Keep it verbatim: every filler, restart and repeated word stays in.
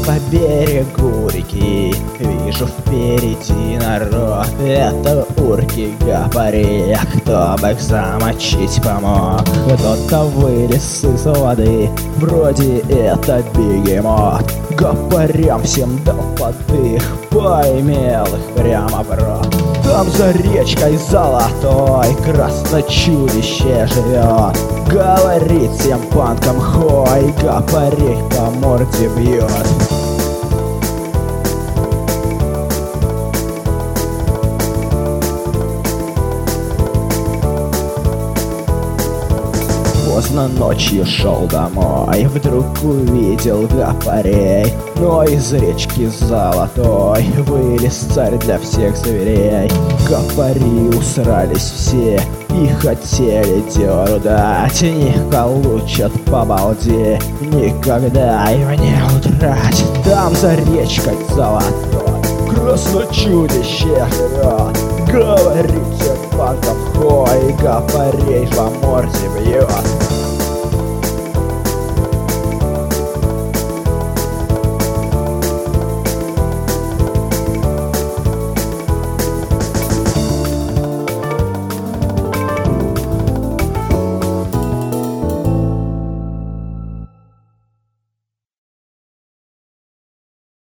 по берегу реки, вижу впереди народ. Это урки гапари, кто бы их замочить помог. Кто-то вылез из воды, вроде это бегемот. Гапарям всем дал подых, поимел их прямо в рот. Там за речкой золотой красное чудище живет. Говорит всем панкам хой, гапарей по морде бьет. Поздно ночью шел домой, вдруг увидел гапарей. Но из речки золотой вылез царь для всех зверей. Гапари усрались все и хотели дёру дать. Не получат по балде, никогда им не удрать. Там за речкой золотой красное чудище живет. Говорит всем панкам хой, гапарей по морде бьет.